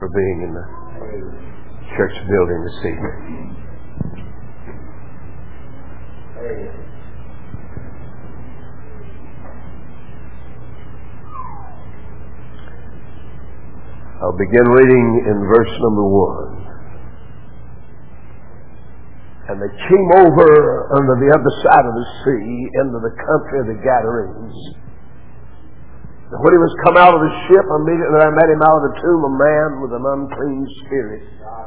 for being in the church building this evening. I'll begin reading in verse number 1. And they came over under the other side of the sea into the country of the Gadarenes. And when he was come out of the ship, immediately there met him out of the tomb a man with an unclean spirit,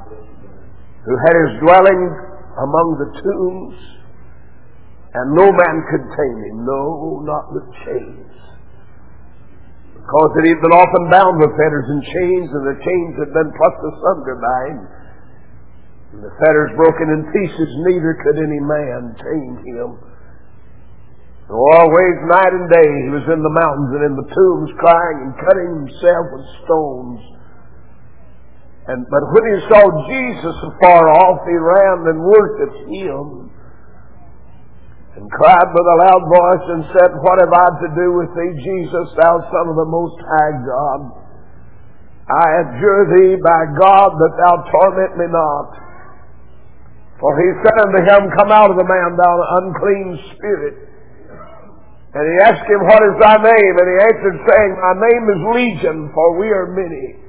who had his dwelling among the tombs, and no man could tame him, no, not with chains. Because that he had been often bound with fetters and chains, and the chains had been plucked asunder by him. And the fetters broken in pieces, neither could any man tame him. So always, night and day, he was in the mountains and in the tombs, crying and cutting himself with stones. But when he saw Jesus afar off, he ran and worshipped him, and cried with a loud voice and said, What have I to do with thee, Jesus, thou Son of the Most High God? I adjure thee by God that thou torment me not. For he said unto him, Come out of the man, thou unclean spirit. And he asked him, What is thy name? And he answered, saying, My name is Legion, for we are many.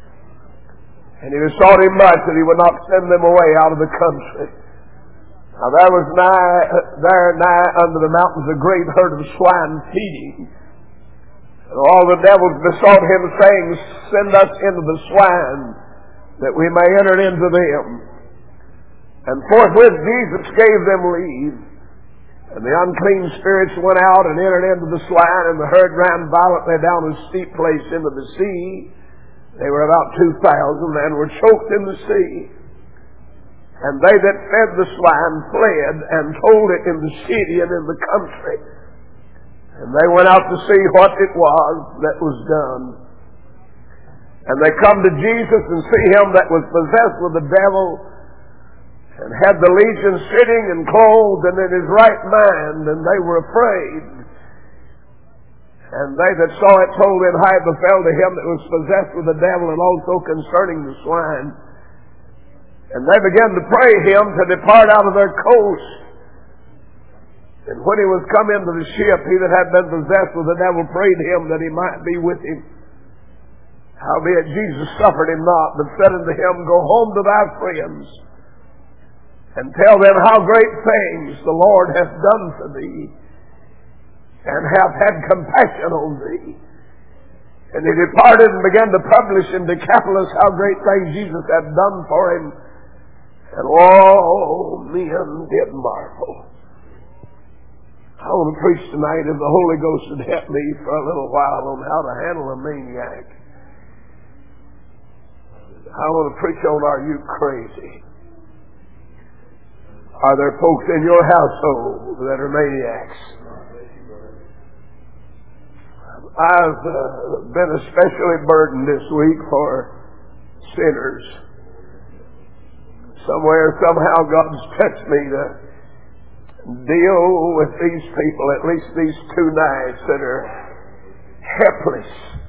And he besought him much that he would not send them away out of the country. Now there was nigh under the mountains a great herd of swine feeding. And all the devils besought him, saying, Send us into the swine, that we may enter into them. And forthwith Jesus gave them leave. And the unclean spirits went out and entered into the swine, and the herd ran violently down a steep place into the sea. They were about 2,000 and were choked in the sea. And they that fed the swine fled and told it in the city and in the country. And they went out to see what it was that was done. And they come to Jesus and see him that was possessed with the devil, and had the legion sitting and clothed and in his right mind, and they were afraid. And they that saw it told in how it befell to him that was possessed with the devil, and also concerning the swine. And they began to pray him to depart out of their coast. And when he was come into the ship, he that had been possessed with the devil prayed him that he might be with him. Howbeit Jesus suffered him not, but said unto him, Go home to thy friends, and tell them how great things the Lord hath done for thee, and hath had compassion on thee. And he departed and began to publish in Decapolis how great things Jesus had done for him. And all men did marvel. I want to preach tonight, if the Holy Ghost would help me for a little while, on how to handle a maniac. I want to preach on, Are you crazy? Are there folks in your household that are maniacs? I've been especially burdened this week for sinners. Somewhere, somehow, God's touched me to deal with these people, at least these 2 nights, that are helpless.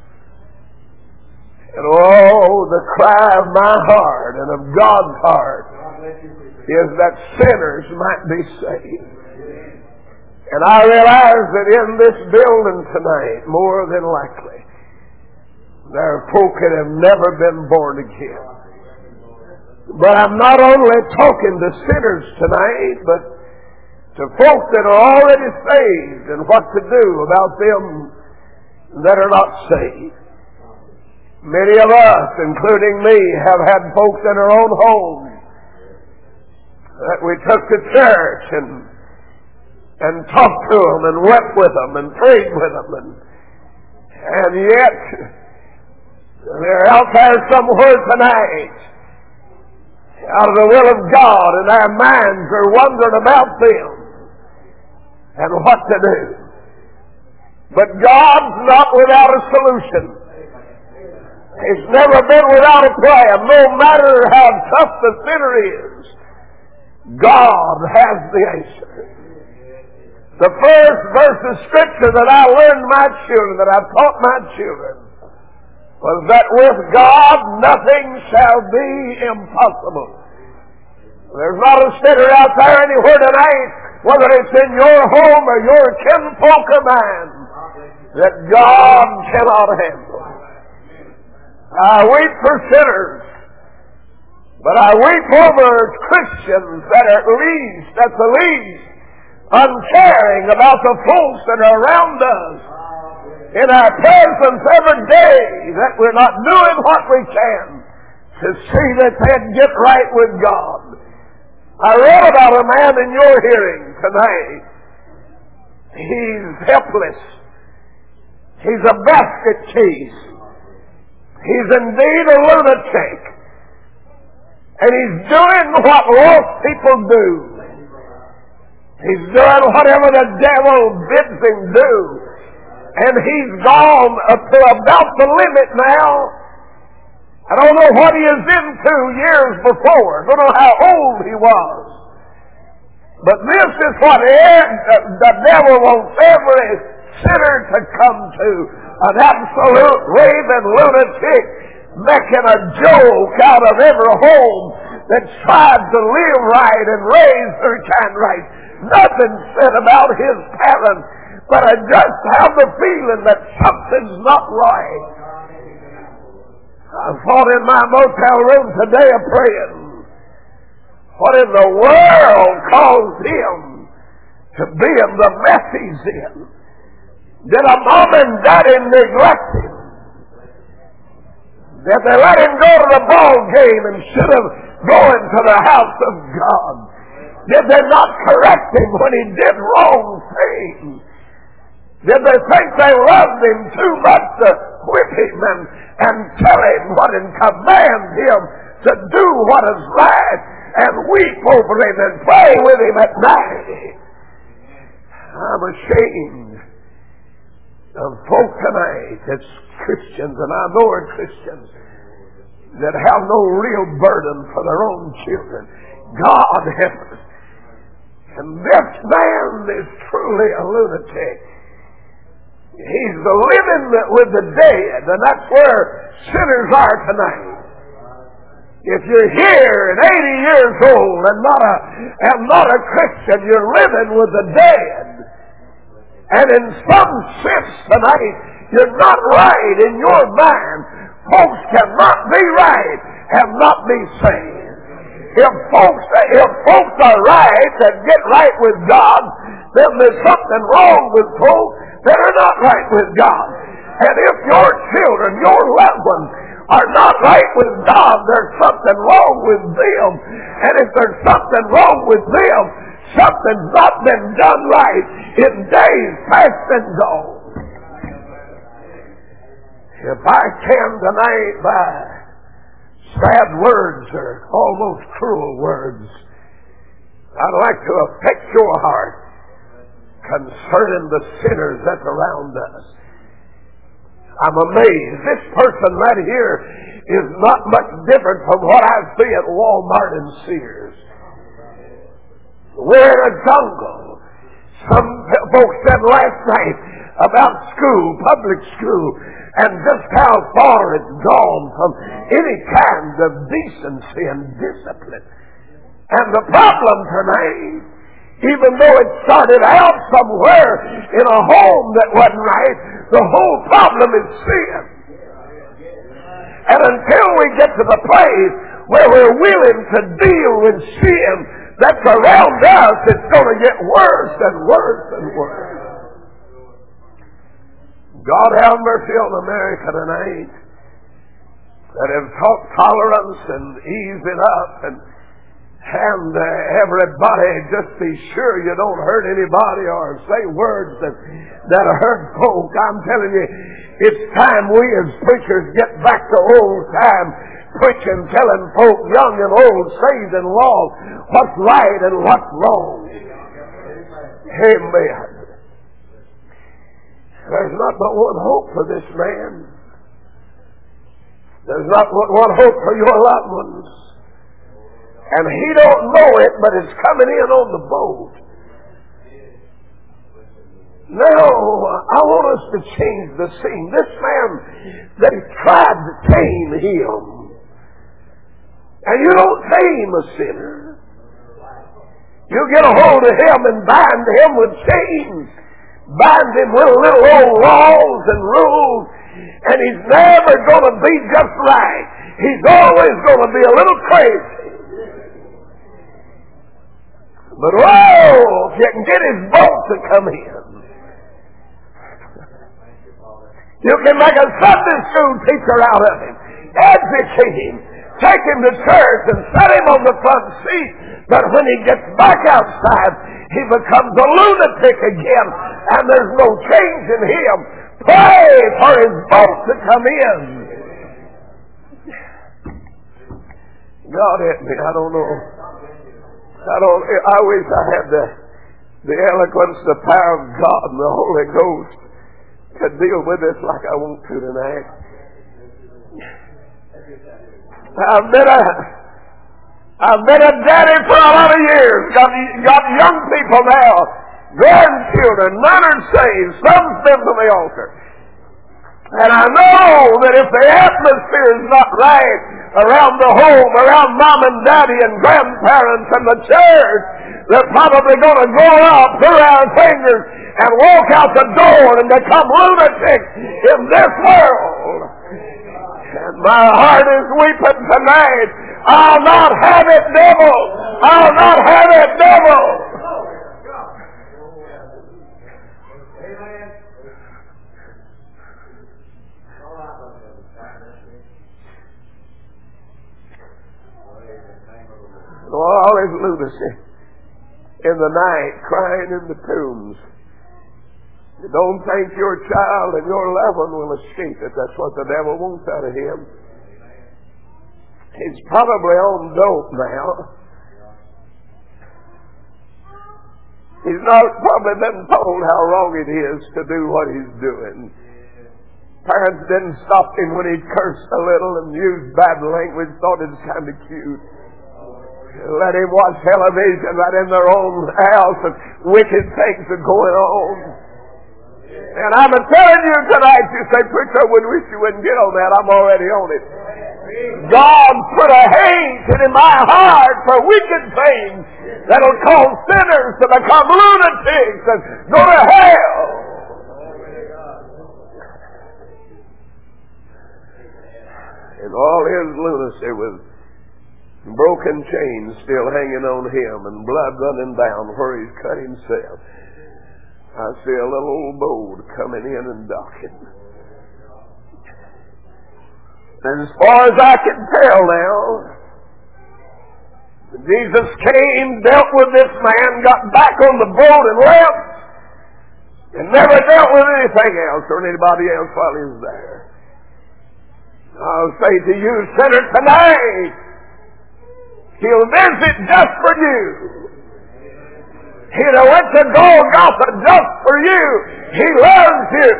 And oh, the cry of my heart and of God's heart is that sinners might be saved. And I realize that in this building tonight, more than likely, there are folk that have never been born again. But I'm not only talking to sinners tonight, but to folk that are already saved, and what to do about them that are not saved. Many of us, including me, have had folks in our own homes that we took to church and talked to them and wept with them and prayed with them, and yet they're out there somewhere tonight out of the will of God, and our minds are wondering about them and what to do. But God's not without a solution. He's never been without a plan. No matter how tough the sinner is, God has the answer. The first verse of Scripture that I learned my children, that I taught my children, was that with God nothing shall be impossible. There's not a sinner out there anywhere tonight, whether it's in your home or your kinfolk or mine, that God cannot handle. I weep for sinners, but I weep over Christians that are at the least, uncaring about the folks that are around us in our presence every day, that we're not doing what we can to see that they get right with God. I read about a man in your hearing tonight. He's helpless. He's a basket case. He's indeed a lunatic. And he's doing what lost people do. He's doing whatever the devil bids him do. And he's gone up to about the limit now. I don't know what he is into years before. I don't know how old he was. But this is what the devil wants every sinner to come to. An absolute raving lunatic making a joke out of every home that's tried to live right and raise their kind right. Nothing said about his parents, but I just have the feeling that something's not right. I thought in my motel room today of praying, what in the world caused him to be in the mess he's in? Did a mom and daddy neglect him? Did they let him go to the ball game instead of going to the house of God? Did they not correct him when he did wrong things? Did they think they loved him too much to whip him and tell him what and command him to do what is right and weep over him and pray with him at night? I'm ashamed of folk tonight that's Christians, and I know are Christians, that have no real burden for their own children. God help us. And this man is truly a lunatic. He's the living with the dead, and that's where sinners are tonight. If you're here and 80 years old and not a Christian, you're living with the dead. And in some sense tonight, you're not right in your mind. Folks cannot be right and not be saved. If folks are right and get right with God, then there's something wrong with folks that are not right with God. And if your children, your loved ones, are not right with God, there's something wrong with them. And if there's something wrong with them, something's not been done right in days past and gone. If I can tonight, by sad words or almost cruel words, I'd like to affect your heart concerning the sinners that's around us. I'm amazed. This person right here is not much different from what I see at Walmart and Sears. We're in a jungle. Some folks said last night about school, public school, and just how far it's gone from any kind of decency and discipline. And the problem tonight, even though it started out somewhere in a home that wasn't right, the whole problem is sin. And until we get to the place where we're willing to deal with sin that's around us, it's going to get worse and worse and worse. God have mercy on America tonight, that have taught tolerance and easing up and everybody just be sure you don't hurt anybody or say words that hurt folk. I'm telling you, it's time we as preachers get back to old time preaching, telling folk, young and old, saved and lost, what's right and what's wrong. Amen. There's not but one hope for this man. There's not but one hope for your loved ones. And he don't know it, but it's coming in on the boat. Now, I want us to change the scene. This man, they tried to tame him. And you don't tame a sinner. You get a hold of him and bind him with chains. Bind him with little old laws and rules. And he's never going to be just right. He's always going to be a little crazy. But oh, if you can get his boat to come in. You can make a Sunday school teacher out of him. Educate him. Take him to church and set him on the front seat. But when he gets back outside, he becomes a lunatic again. And there's no change in him. Pray for his boat to come in. God help me. I don't know. I wish I had the eloquence, the power of God and the Holy Ghost to deal with this like I want to tonight. I've been a daddy for a lot of years. Got young people now, grandchildren, none are saved. Some's been to the altar. And I know that if the atmosphere is not right around the home, around mom and daddy and grandparents and the church, they're probably going to grow up, put our fingers, and walk out the door and become lunatics in this world. And my heart is weeping tonight. I'll not have it, devil. I'll not have it, devil. All is lunacy in the night, crying in the tombs. You don't think your child and your loved one will escape it. That's what the devil wants out of him. He's probably on dope now. He's not probably been told how wrong it is to do what he's doing. Parents didn't stop him when he cursed a little and used bad language, thought it was kind of cute. Let him watch television right in their own house and wicked things are going on. And I'm telling you tonight, you say, preacher, I would wish you wouldn't get on that. I'm already on it. God put a hatred in my heart for wicked things that'll cause sinners to become lunatics and go to hell. And all his lunacy with broken chains still hanging on him and blood running down where he's cut himself. I see a little old boat coming in and docking. And as far as I can tell now, Jesus came, dealt with this man, got back on the boat and left, and never dealt with anything else or anybody else while he was there. I'll say to you, sinner, tonight, he'll visit just for you. He'd have went to Golgotha just for you. He loves you.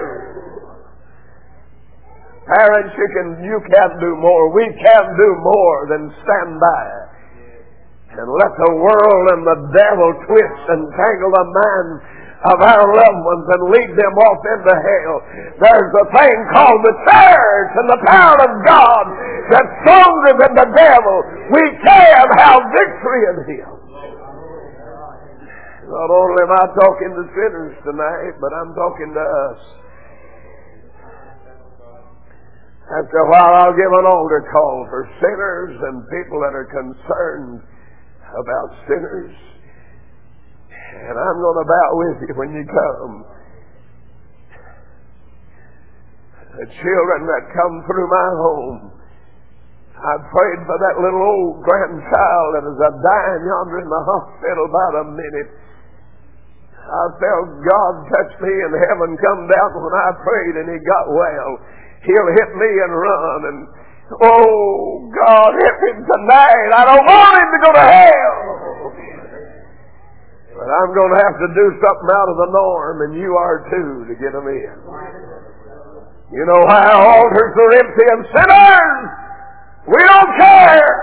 Parents, you can do more. We can do more than stand by and let the world and the devil twist and tangle the minds of our loved ones and lead them off into hell. There's a thing called the church and the power of God that's stronger than the devil. We can have victory in him. Not only am I talking to sinners tonight, but I'm talking to us. After a while, I'll give an altar call for sinners and people that are concerned about sinners. And I'm going to bow with you when you come. The children that come through my home, I prayed for that little old grandchild that is dying yonder in the hospital about a minute. I felt God touch me and heaven come down when I prayed and he got well. He'll hit me and run. And oh, God, hit him tonight. I don't want him to go to hell. But I'm going to have to do something out of the norm, and you are too, to get them in. You know why altars are empty and sinners? We don't care.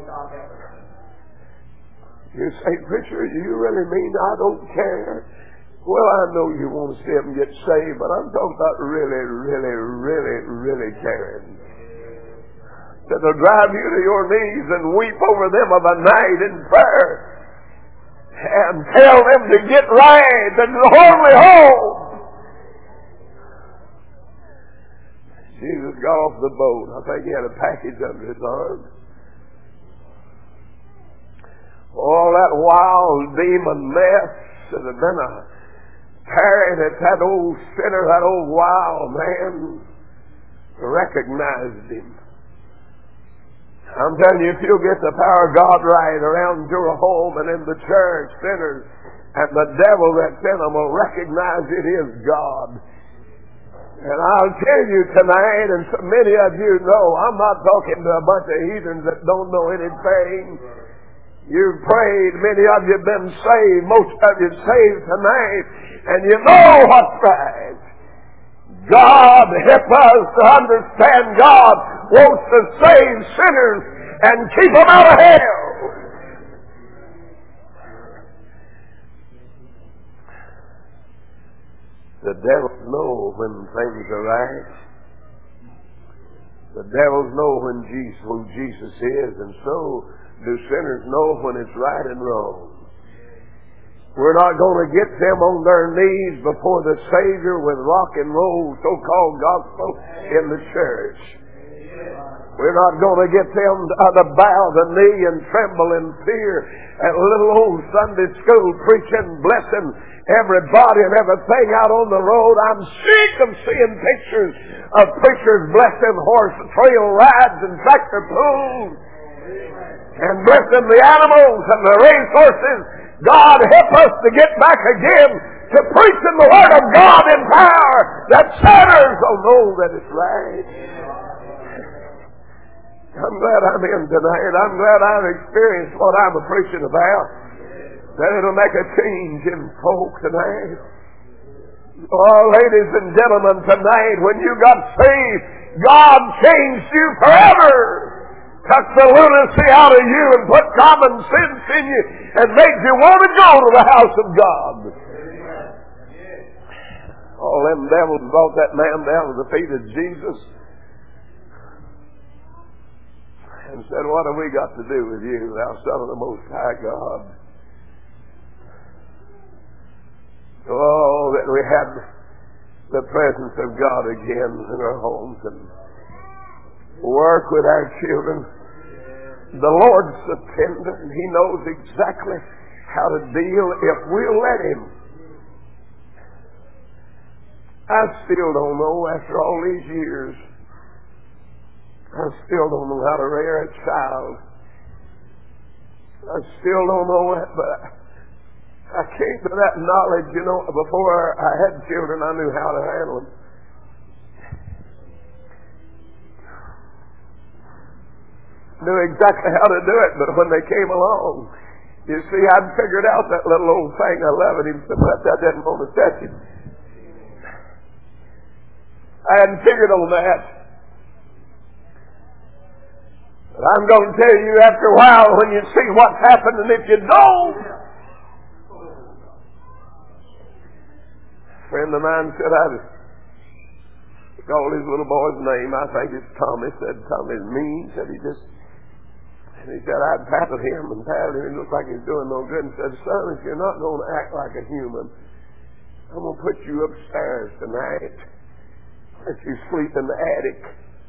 You say, preacher, you really mean I don't care? Well, I know you want to see them get saved, but I'm talking about really caring. That'll drive you to your knees and weep over them of a night in prayer and tell them to get right and to only home. Jesus got off the boat. I think he had a package under his arm. All that wild demon mess that had been tearing at that old sinner, that old wild man, recognized him. I'm telling you, if you'll get the power of God right around your home and in the church, sinners and the devil that's in them will recognize it is God. And I'll tell you tonight, and so many of you know, I'm not talking to a bunch of heathens that don't know anything. You've prayed, many of you have been saved, most of you saved tonight, and you know what's right. God help us to understand God wants to save sinners and keep them out of hell. The devils know when things are right. The devils know who Jesus is, and so do sinners know when it's right and wrong. We're not going to get them on their knees before the Savior with rock and roll so-called gospel in the church. We're not going to get them to bow the knee and tremble in fear at little old Sunday school preaching, blessing everybody and everything out on the road. I'm sick of seeing pictures of preachers blessing horse trail rides and tractor pulls and blessing the animals and the racehorses. God help us to get back again to preaching the Word of God in power, that sinners will know that it's right. I'm glad I'm in tonight. I'm glad I've experienced what I'm preaching about. That it'll make a change in folk tonight. Oh, ladies and gentlemen, tonight when you got saved, God changed you forever. Took the lunacy out of you and put common sense in you and made you want to go to the house of God. All them devils brought that man down to the feet of Jesus and said, what have we got to do with you, thou Son of the Most High God? Oh, that we had the presence of God again in our homes and work with our children. The Lord's so tender, and He knows exactly how to deal if we'll let Him. I still don't know, after all these years, I still don't know how to rear a child. I still don't know it, but I came to that knowledge, before I had children, I knew how to handle them. Knew exactly how to do it, but when they came along, you see, I'd figured out that little old thing I loved him so much I didn't want to touch him. I hadn't figured on that. But I'm going to tell you after a while when you see what's happened, and if you don't. A friend of mine said, I called his little boy's name. I think it's Tommy. Said Tommy's mean. Said and he said, I'd patted him and patted him. He looked like he was doing no good. And said, son, if you're not going to act like a human, I'm going to put you upstairs tonight. Let you sleep in the attic.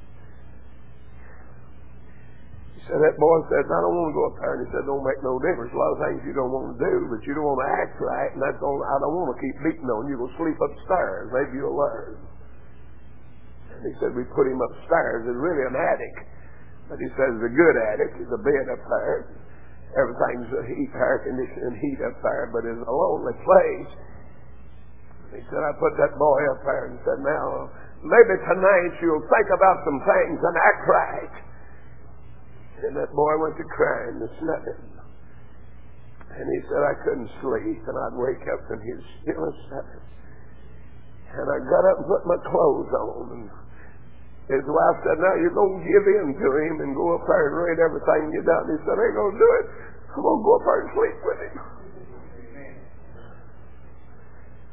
He said, that boy said, I don't want to go up there. And he said, don't make no difference. A lot of things you don't want to do, but you don't want to act right. And that's all. I don't want to keep beating on you. You'll sleep upstairs. Maybe you'll learn. And he said, we put him upstairs. It's really an attic. But he says the good attic is a bed up there. Everything's a air conditioning heat up there, but it's a lonely place. He said, I put that boy up there and said, now, maybe tonight you'll think about some things and act right. And that boy went to crying and slept. And he said, I couldn't sleep, and I'd wake up and he'd still slept. And I got up and put my clothes on, and his wife said, now you're going to give in to him and go up there and read everything you done. He said, I ain't going to do it. I'm going to go up there and sleep with him.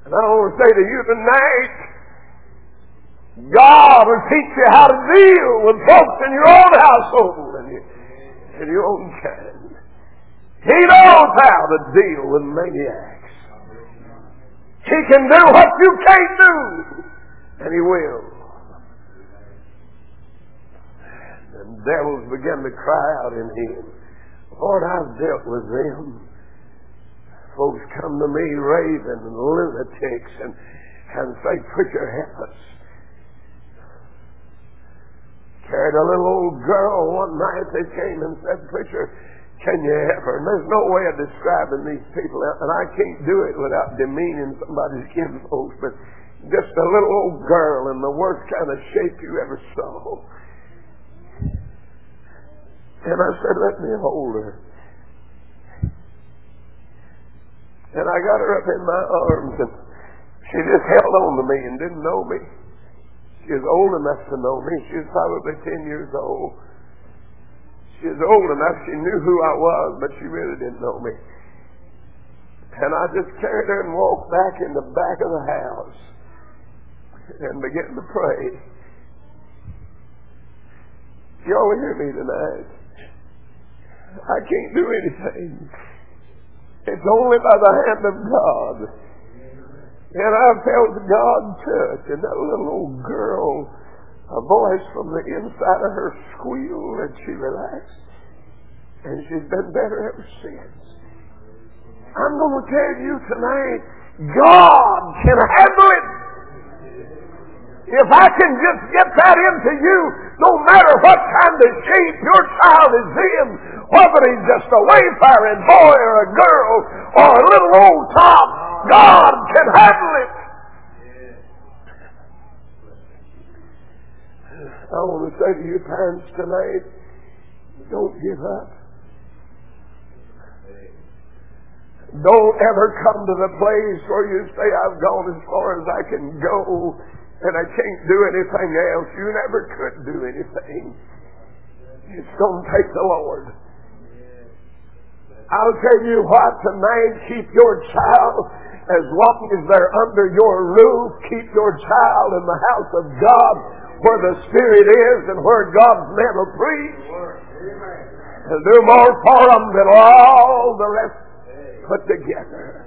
And I want to say to you tonight, God will teach you how to deal with folks in your own household and your own kind. He knows how to deal with maniacs. He can do what you can't do, and He will. And devils begin to cry out in Him. Lord, I've dealt with them. Folks come to me raving and lunatics and say, preacher, help us. Carried a little old girl one night. They came and said, preacher, can you help her? And there's no way of describing these people, and I can't do it without demeaning somebody's kinfolks, but just a little old girl in the worst kind of shape you ever saw. And I said, let me hold her. And I got her up in my arms, and she just held on to me and didn't know me. She was old enough to know me. She was probably 10 years old. She was old enough, she knew who I was, but she really didn't know me. And I just carried her and walked back in the back of the house and began to pray. Y'all hear me tonight? I can't do anything. It's only by the hand of God. And I felt God touch, and that little old girl, a voice from the inside of her squealed, and she relaxed. And she's been better ever since. I'm going to tell you tonight, God can handle it. If I can just get that into you, no matter what kind of shape your child is in, whether he's just a wayfaring boy or a girl or a little old top, God can handle it. I want to say to you parents tonight, don't give up. Don't ever come to the place where you say, I've gone as far as I can go and I can't do anything else. You never could do anything. It's going to take the Lord. I'll tell you what, tonight, keep your child as long as they're under your roof. Keep your child in the house of God where the Spirit is and where God's men will preach. And do more for them than all the rest put together.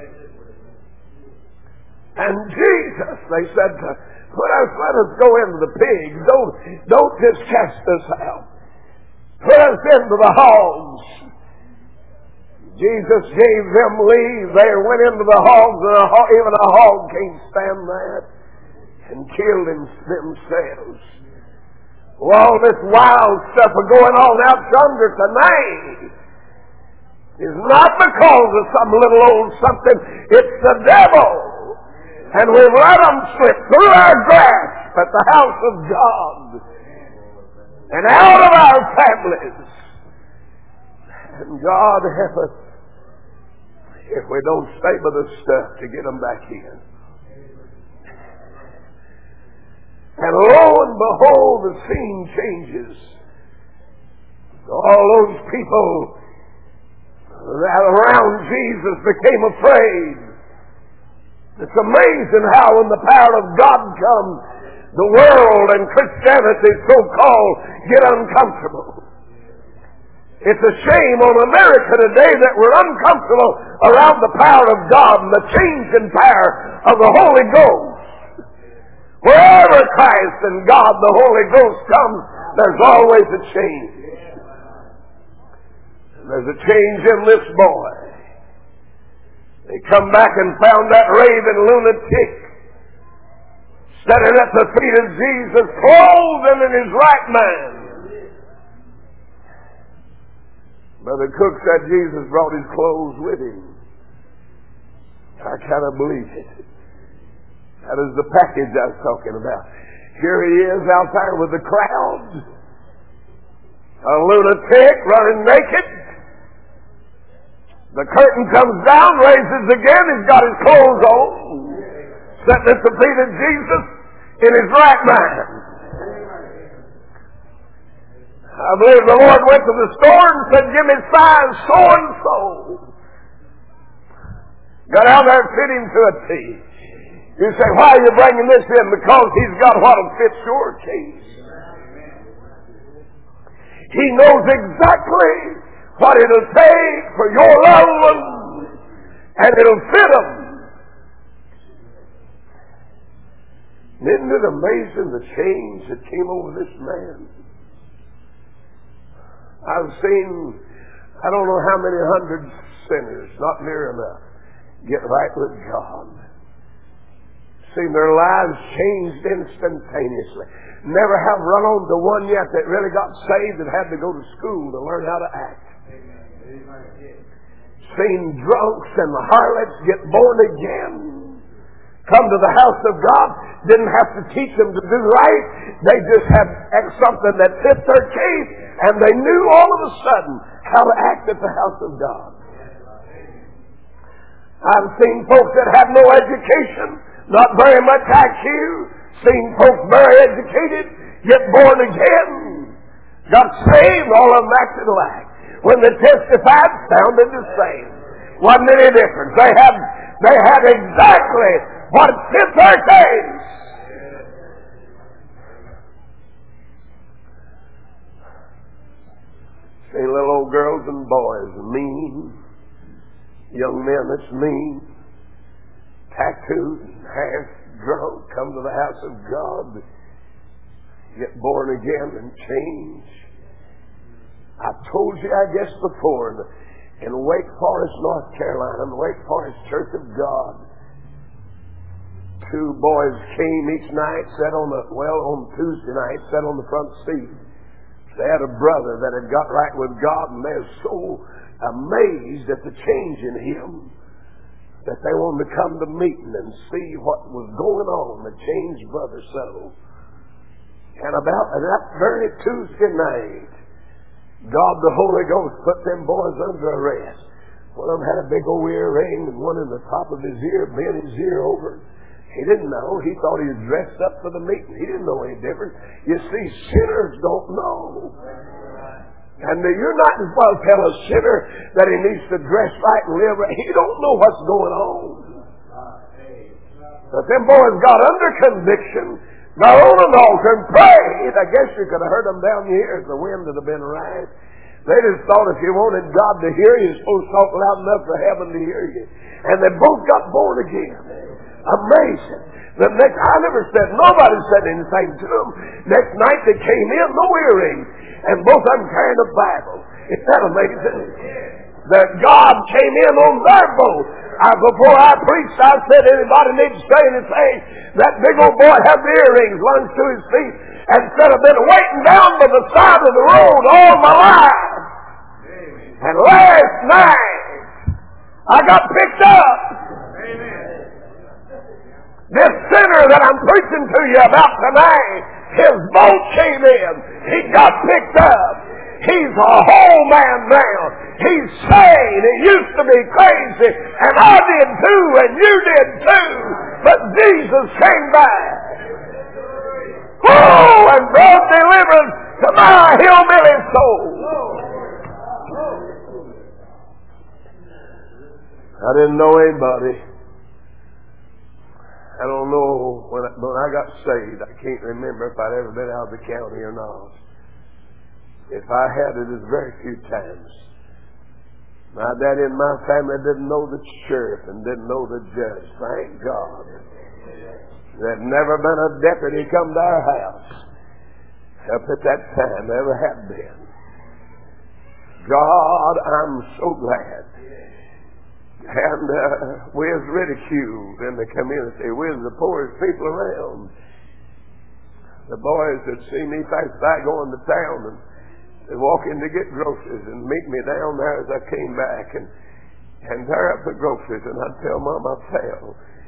And Jesus, they said, let us go into the pigs. Don't just cast us out. Put us into the hogs. Jesus gave them leave. They went into the hogs, and even a hog can't stand that, and killed themselves. Well, all this wild stuff are going on out yonder tonight is not because of some little old something. It's the devil. And we've let them slip through our grasp at the house of God and out of our families. And God help us if we don't stay by the stuff to get them back in. And lo and behold, the scene changes. All those people that around Jesus became afraid. It's amazing how when the power of God comes, the world and Christianity, so-called, get uncomfortable. It's a shame on America today that we're uncomfortable around the power of God and the changing power of the Holy Ghost. Wherever Christ and God, the Holy Ghost comes, there's always a change. And there's a change in this boy. They come back and found that raving lunatic sitting at the feet of Jesus, clothed and in his right mind. Brother Cook said Jesus brought his clothes with him. I kind of believe it. That is the package I was talking about. Here he is out there with the crowd. A lunatic running naked. The curtain comes down, raises again, he's got his clothes on, sitting at the feet of Jesus in his right mind. I believe the Lord went to the store and said, give me size so-and-so. Got out there and fit him to a T. You say, why are you bringing this in? Because he's got what will fit your case. He knows exactly what it'll take for your loved ones, and it'll fit them. Isn't it amazing the change that came over this man? I've seen, I don't know how many hundred sinners, not near enough, get right with God. Seen their lives changed instantaneously. Never have run on to one yet that really got saved and had to go to school to learn how to act. Seen drunks and harlots get born again, come to the house of God, didn't have to teach them to do right. They just had something that fit their case, and they knew all of a sudden how to act at the house of God. I've seen folks that have no education, not very much IQ, seen folks very educated, get born again, got saved, all of them acted alike. When they testified, sounded the same. Wasn't any difference. They had exactly what fit their case. See little old girls and boys, mean. Young men that's mean. Tattooed and half drunk, come to the house of God, get born again and change. I told you, I guess, before, in Wake Forest, North Carolina, the Wake Forest Church of God, two boys came each night, sat on Tuesday night, sat on the front seat. They had a brother that had got right with God, and they were so amazed at the change in him that they wanted to come to meeting and see what was going on, the changed brother so. And about that very Tuesday night, God the Holy Ghost put them boys under arrest. One of them had a big old earring and one in the top of his ear, bent his ear over. He didn't know. He thought he was dressed up for the meeting. He didn't know any different. You see, sinners don't know. And you're not as well tell a sinner that he needs to dress right and live right. He don't know what's going on. But them boys got under conviction, got on an altar and prayed. I guess you could have heard them down here if the wind had been right. They just thought if you wanted God to hear you, you're supposed to talk loud enough for heaven to hear you. And they both got born again. Amazing. I never said, nobody said anything to them. Next night they came in, no earrings, and both of them carrying a Bible. Isn't that amazing? That God came in on their boat. Before I preached, I said, anybody need to say anything? That big old boy had the earrings, lunged to his feet, and said, I've been waiting down by the side of the road all my life. And last night, I got picked up. This sinner that I'm preaching to you about tonight, his boat came in. He got picked up. He's a whole man now. He's sane. He used to be crazy, and I did too, and you did too. But Jesus came back. Oh, and brought deliverance to my hillbilly soul. I didn't know anybody. I don't know, when I got saved, I can't remember if I'd ever been out of the county or not. If I had, it was very few times. My daddy and my family didn't know the sheriff and didn't know the judge. Thank God. There'd never been a deputy come to our house up at that time. Never had been. God, I'm so glad. And we was ridiculed in the community. We was the poorest people around. The boys that see me pass by going to town and they'd walk in to get groceries and meet me down there as I came back and tear up the groceries, and I'd tell Mom I fell.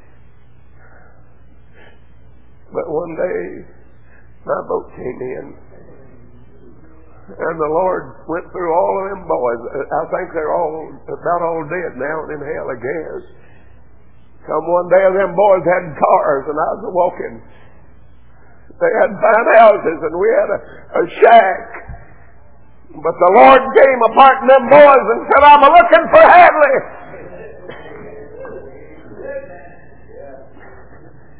But one day my boat came in, and the Lord went through all of them boys. I think they're about all dead now in hell, I guess. Come one day, them boys had cars, and I was walking. They had fine houses, and we had a shack. But the Lord came apart in them boys and said, I'm looking for Hadley.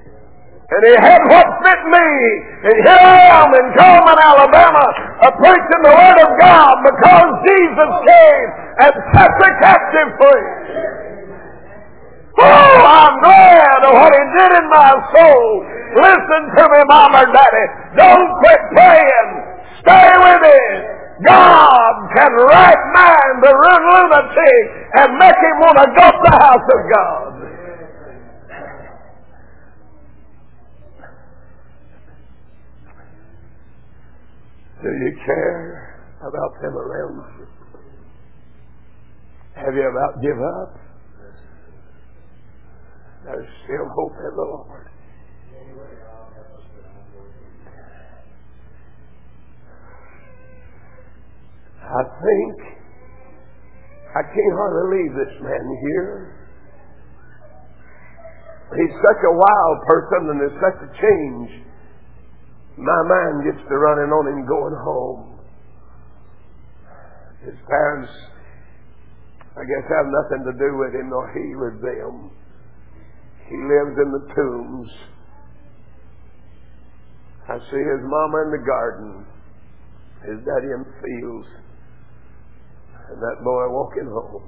And he had what fit me. And here I am in Coleman, Alabama, preaching the Word of God because Jesus came and set the captive free. Oh, I'm glad of what he did in my soul. Listen to me, Mama or Daddy. Don't quit praying. Stay with it. God can right mind the lunatic and make him want to go to the house of God. Do you care about them around you? Have you about give up? There's still hope in the Lord. I think I can't hardly leave this man here. He's such a wild person and there's such a change. My mind gets to running on him going home. His parents, I guess, have nothing to do with him nor he with them. He lives in the tombs. I see his mama in the garden, his daddy in the fields, and that boy walking home.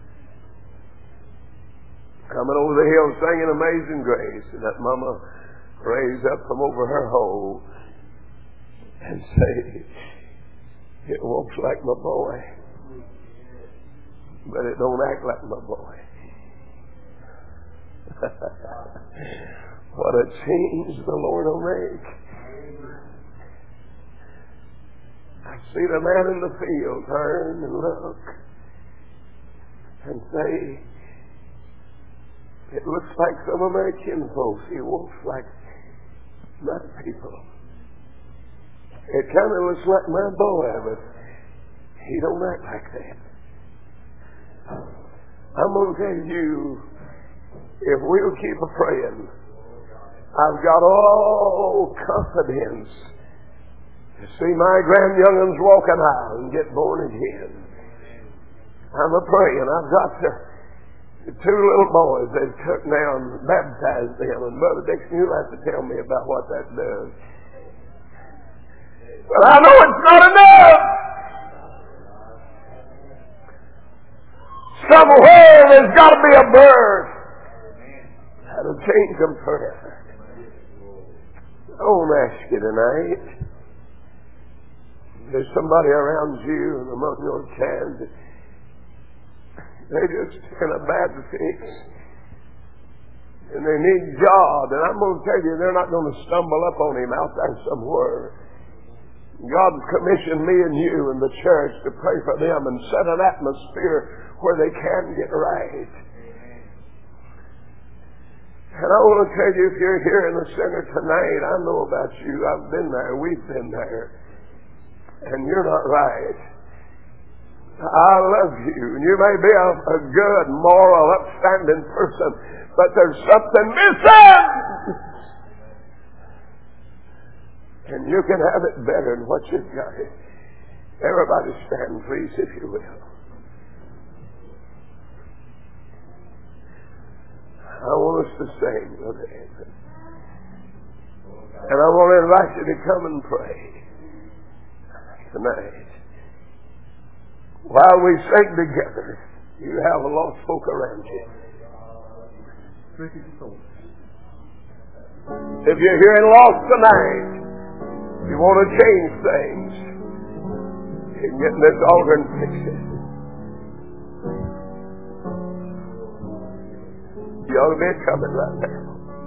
Coming over the hill singing Amazing Grace, and that mama raise up from over her hole and say, it walks like my boy, but it don't act like my boy. What a change the Lord will make. I see the man in the field turn and look and say, it looks like some of my kinfolks. He walks like my people. It kind of looks like my boy, but he don't act like that. I'm going to tell you, if we'll keep praying, I've got all confidence to see my grand young'uns walking out and get born again. I'm a-praying. I've got the two little boys they've took now and baptized them. And Brother Dixon, you'll have to tell me about what that does. But I know it's not enough. Somewhere there's got to be a birth that'll change them forever. I won't ask you tonight. There's somebody around you and among your kids. They're just in a bad fix. And they need God. And I'm going to tell you, they're not going to stumble up on him out there somewhere. God's commissioned me and you and the church to pray for them and set an atmosphere where they can get right. And I want to tell you, if you're here in the center tonight, I know about you. I've been there. We've been there. And you're not right. I love you. And you may be a good, moral, upstanding person, but there's something missing. And you can have it better than what you've got. Everybody stand, please, if you will. I want us to sing, Brother Andrew. And I want to invite you to come and pray tonight. While we sing together, you have a lost folk around you. If you're here and lost tonight, you want to change things, you can get in this altar and fix it. You ought to be coming right now.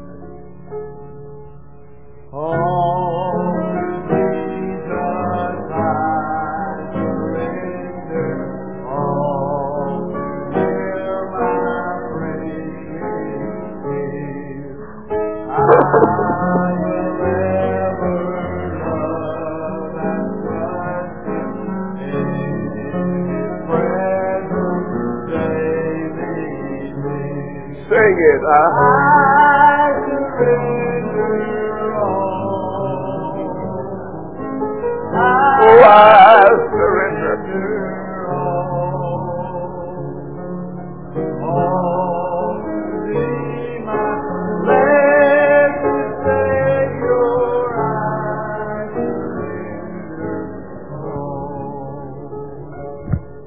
Oh, Jesus, I surrender all. Hear my praise. I will ever love and trust in His presence daily. Sing it. I surrender all. I